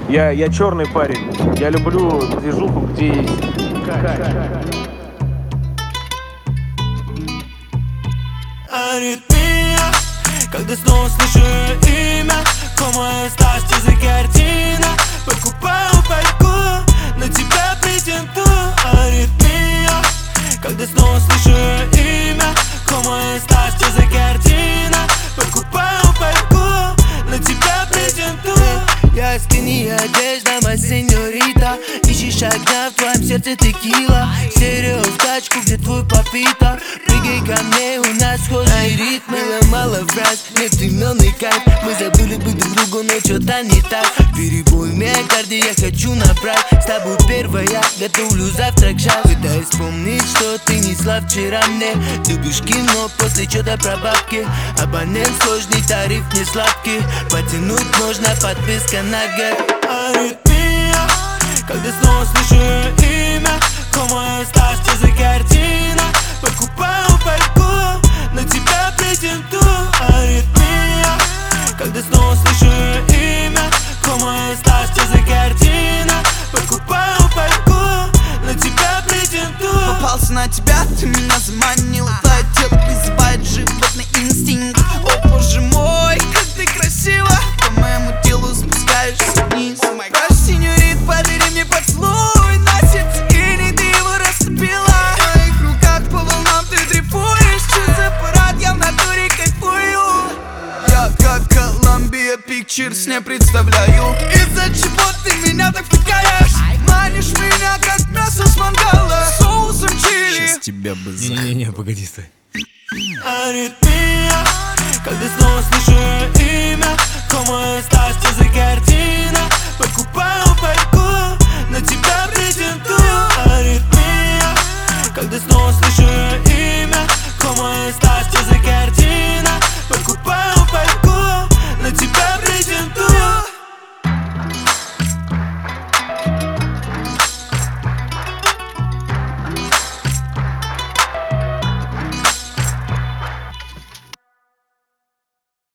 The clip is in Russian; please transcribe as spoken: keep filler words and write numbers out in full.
Я, я черный парень. Я люблю движуху, где есть кайф. Аритмия, когда снова слышу ее имя. Como estás, что за картина? Покупаю пайку, на тебя претендую. Аритмия, когда снова слышу ее имя. Como estás, что за картина? Покупаю пайку, на тебя претендую. Я скини одежда, моя сеньорита. Ищешь огня, в твоем сердце текила. Стерео в тачку, где твой папита. Прыгай ко мне, у нас схожий ритм. Мало, мало фраз, нет именный кайф. Мы забыли бы друг другу, но что-то не так. Перебой в миокарде, я хочу набрать. С тобой первая, готовлю завтрак шаг. Пытаюсь вспомнить, что ты несла вчера мне. Любишь кино, после что-то про бабки. Абонент сложный, тариф не сладкий. Потянуть можно, подписка на год. Аритмия, когда снова слышу ее имя. Como estás, что за картина? Покупаю пайку, на тебя претендую. Аритмия, когда снова слышу ее имя. Como estás, что за картина? Покупаю пайку, на тебя претендую. Попался на тебя, ты меня заманила. Твое тело призывает животный инстинкт. О боже мой, как ты красива. По моему телу спускаешься вниз. О май гаш, сеньорит, подари мне поцелуй на сердце, и не ты его растопила. В твоих руках по волнам ты дрейфуешь. Что за парад, я в натуре кайфую. Я как Columbia Pictures не представляю, из-за чего ты меня так втыкаешь. Манишь меня как мясо с мангала, соусом чили. Сейчас тебя бы за... Не-не-не, погоди, стой. Аритмия, когда снова слышу ее имя. Como estás, что за картина? Покупаю пайку, на тебя претендую. Аритмия, когда снова слышу ее имя.